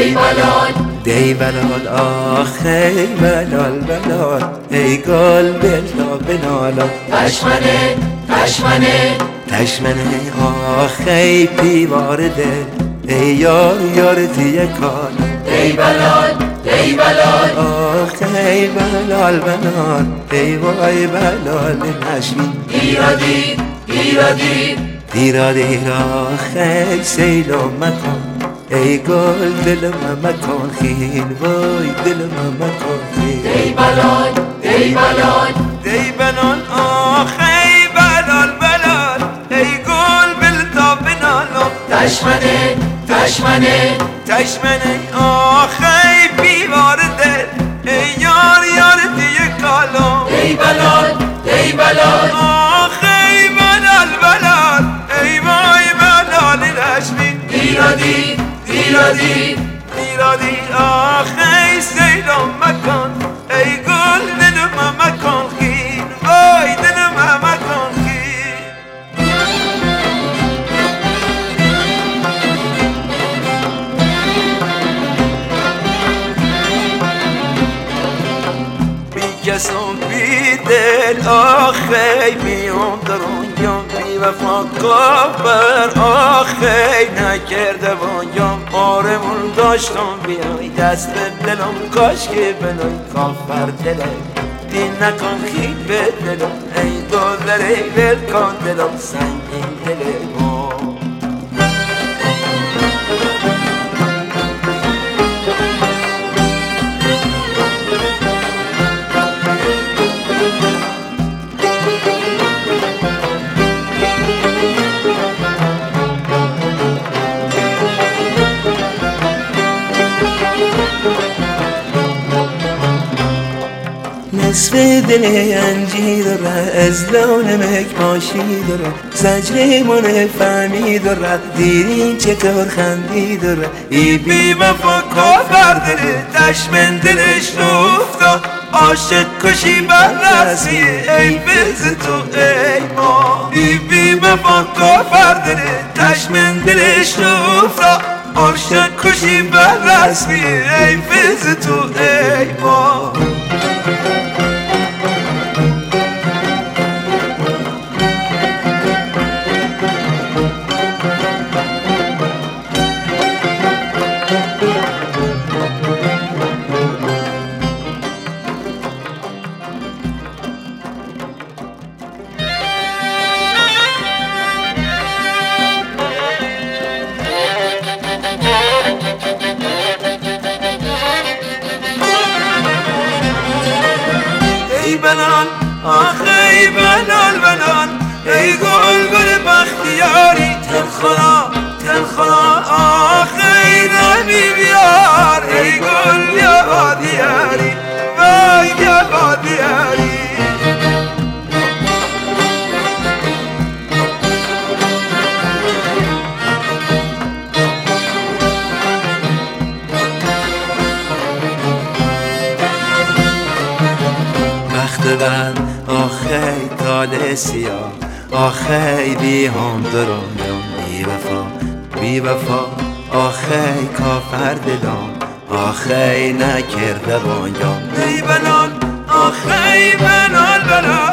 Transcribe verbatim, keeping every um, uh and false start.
ای بلال دی بلال آخ ای بلال بلال ای گل بلا بنالا تشمنه تشمنه تشمنه آخ ای پیوار دل ای یار یار توی کال ای بلال ای بلال آخ ای بلال بلال ای وای بلال نشمین دیرا دیر دیرا دیر دیرا دیرا آخ ای سیل و مکان ای گل دل مکان خیل وای دل مکان خیل ای بلال ای بلال دی بلال آخ ای بلال بلال ای گل بلتا بنالا تشمنه تشمنه تشمنه آخ ای بیوار دل ای یار یار دیگه کالا ای بلال ای بلال آخ ای بلال بلال ای وای بلال رشمین دیرا دیر دیرا دیر دیرا دیر آخ ای سیل و مکان ای گل دل مکان خیل وای دل مکان خیل بی کسان بی دل آخ ای بیام درونیم بی وفا کافر آخ ای نکرده وانیم آرمون داشتم بیای دست به دلم کاش که بلای کافر دلم دین نکن خیل به دلم ای دلر ای ول کن دلم سنگین دلم نصف دل انجی داره از لونمک ماشی داره زجر من فهمی داره دیرین چطور خندی داره ای بی وفا کافر داره دشمن دلش افتاد عاشق کشی بررسی ای بز تو ای ما ای بی وفا کافر داره دشمن دلش افتاد عاشق کشی بررسی ای بز تو ای ما ای بلال آخ ای بلال بلال ای گل گل بختیاری تلخنا تلخنا آخ ای نبی بیار ای گل بیا بادیاری وای بیا بادیاری بد آخه تال سیاه آخه بی هم درانم بی وفا بی وفا آخه کافر دلم آخه نکرده بانیم ای بلال آخه بلال بلال